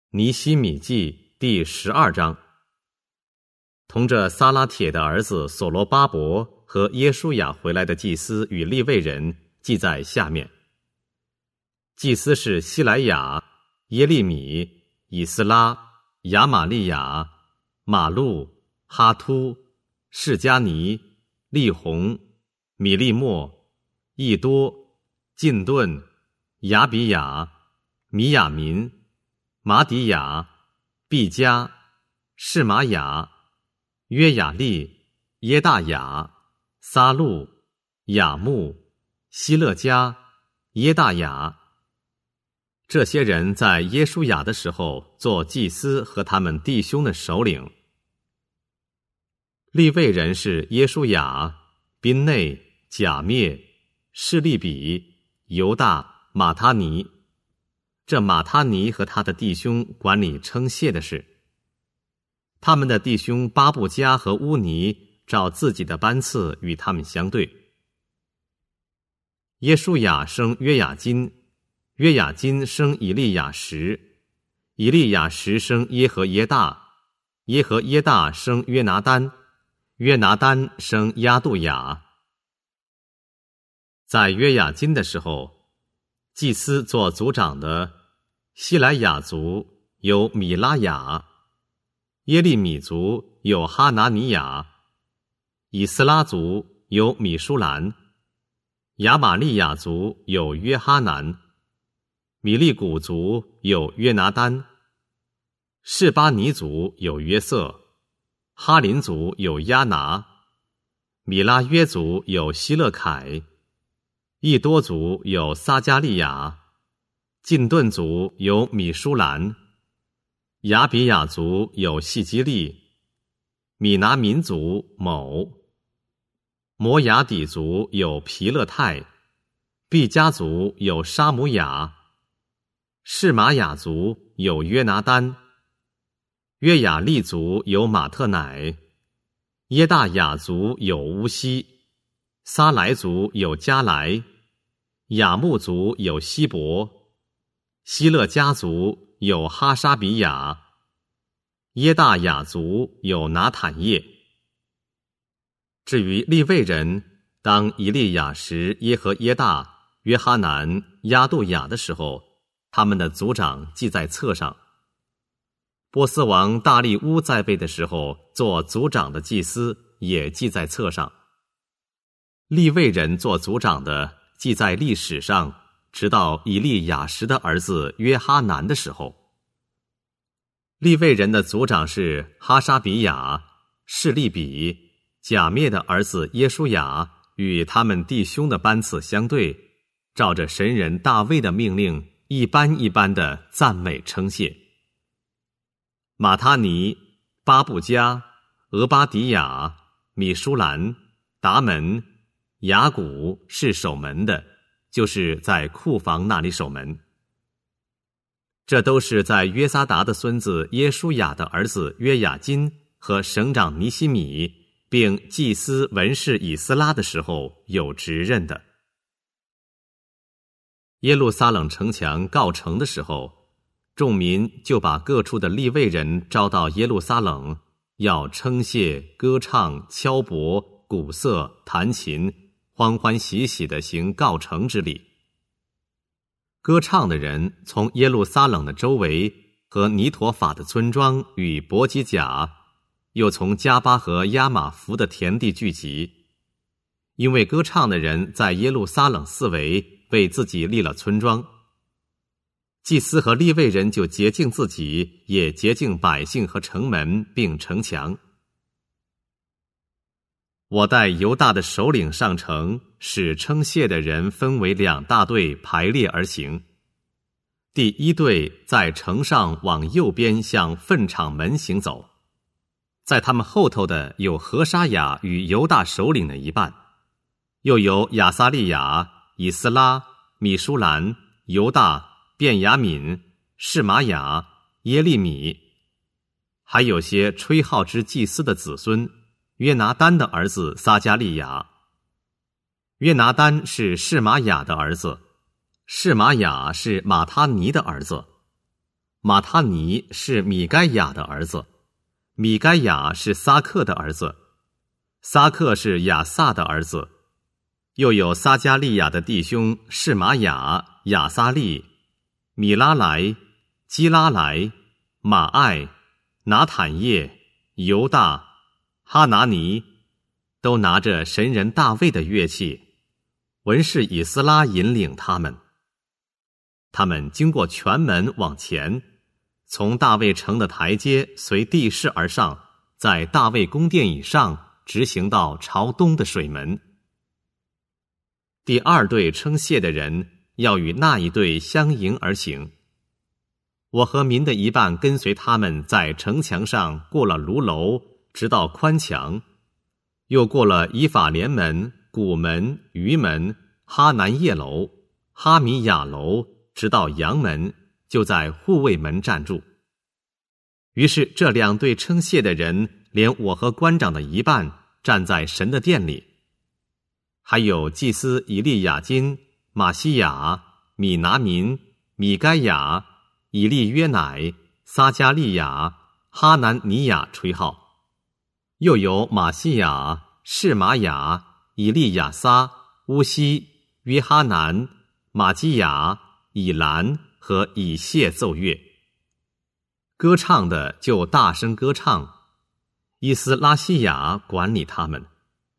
尼希米记第12章。同着撒拉铁的儿子所罗巴伯和耶书亚回来的祭司与利未人记在下面。祭司是西莱亚、耶利米、以斯拉、亚玛利亚、马路、哈突、士加尼、利宏、米利莫、益多、进顿、亚比雅、米亚民、马底亚、毕加、士玛雅、约雅利、耶大雅、撒路、雅木、希勒加、耶大雅。这些人在耶书亚的时候做祭司和他们弟兄的首领。利未人是耶书亚、宾内、甲灭、示利比、犹大、马他尼。这马他尼和他的弟兄管理称谢的事。他们的弟兄巴布加和乌尼照自己的班次与他们相对。耶书亚生约雅金，约雅金生以利亚实，以利亚实生耶和耶大，耶和耶大生约拿单，约拿单生亚杜亚。在约雅金的时候，祭司做族长的西莱雅族有米拉雅，耶利米族有哈拿尼亚，以斯拉族有米舒兰，亚玛利亚族有约哈南，米利古族有约拿单，示巴尼族有约瑟，哈林族有亚拿，米拉约族有希勒凯，益多族有撒加利亚，进顿族有米舒兰，亚比雅族有细基利，米拿民族某，摩雅底族有皮勒泰，毕加族有沙姆雅，士玛雅族有约拿单，约雅利族有马特乃，耶大雅族有乌西，撒莱族有加莱，雅木族有希伯，希勒家族有哈沙比雅，耶大雅族有拿坦叶。至于利未人，当以利亚实、耶和耶大、约哈南、亚杜雅的时候，他们的族长记在册上。波斯王大利乌在位的时候，做族长的祭司也记在册上。利未人做族长的记在历史上，直到以利亚实的儿子约哈南的时候。利未人的族长是哈沙比雅、示利比、甲灭的儿子耶书亚，与他们弟兄的班次相对，照着神人大卫的命令，一般一般的赞美称谢。马他尼、巴布加、俄巴底亚、米舒兰、达门、雅古是守门的，就是在库房那里守门。这都是在约撒达的孙子耶书亚的儿子约雅金和省长尼希米并祭司文士以斯拉的时候有职任的。耶路撒冷城墙告成的时候，众民就把各处的利未人招到耶路撒冷，要称谢、歌唱、敲钹、鼓瑟、弹琴，欢欢喜喜地行告成之礼。歌唱的人从耶路撒冷的周围和尼陀法的村庄与伯吉甲，又从加巴和亚玛弗的田地聚集，因为歌唱的人在耶路撒冷四围为自己立了村庄。祭司和利未人就洁净自己，也洁净百姓和城门并城墙。我带犹大的首领上城，使称谢的人分为2大队排列而行。第一队在城上往右边向粪场门行走，在他们后头的有何沙雅与犹大首领的一半，又有亚撒利雅、以斯拉、米舒兰、犹大、便雅悯、示玛雅、耶利米，还有些吹号之祭司的子孙，约拿单的儿子撒加利亚。约拿单是示玛雅的儿子，示玛雅是马他尼的儿子， 马他尼是米该亚的儿子，米该亚是撒克的儿子，撒克是亚萨的儿子。又有撒加利亚的弟兄示玛雅、亚撒利、米拉莱、基拉莱、马爱、拿坦叶、犹大、哈拿尼，都拿着神人大卫的乐器，文士以斯拉引领他们。他们经过全门往前，从大卫城的台阶随地势而上，在大卫宫殿以上直行到朝东的水门。第二队称谢的人要与那一队相迎而行。我和民的一半跟随他们在城墙上过了炉楼，直到宽墙，又过了以法莲门、古门、鱼门、哈南叶楼、哈米亚楼，直到阳门，就在护卫门站住。于是这两队称谢的人，连我和官长的一半站在神的殿里，还有祭司以利亚金、马西亚、米拿民、米该亚、以利约乃、撒加利亚、哈南尼亚吹号，又有马西亚、示玛雅、以利亚撒、乌西、约哈南、马基亚、以兰和以谢奏乐。歌唱的就大声歌唱，伊斯拉西亚管理他们。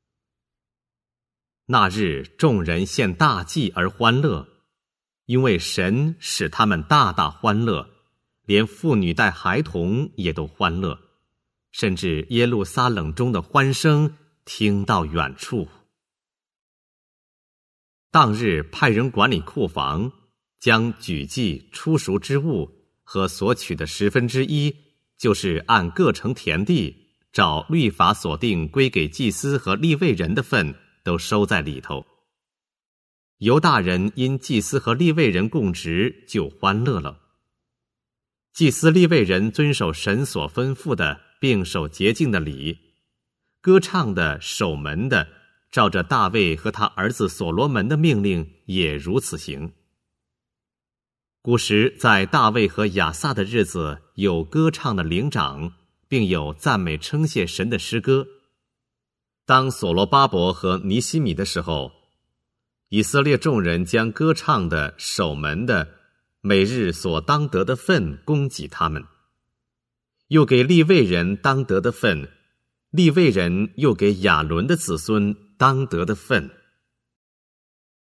那日众人献大祭而欢乐，因为神使他们大大欢乐，连妇女带孩童也都欢乐，甚至耶路撒冷中的欢声听到远处。当日派人管理库房，将举祭、初熟之物和所取的1/10，就是按各城田地照律法所定归给祭司和利未人的份，都收在里头。犹大人因祭司和利未人供职，就欢乐了。祭司利未人遵守神所吩咐的，并守洁净的礼；歌唱的、守门的，照着大卫和他儿子所罗门的命令，也如此行。古时在大卫和亚萨的日子，有歌唱的灵长，并有赞美称谢神的诗歌。当所罗巴伯和尼西米的时候，以色列众人将歌唱的、守门的每日所当得的份供给他们，又给利未人当得的份，利未人又给亚伦的子孙当得的份。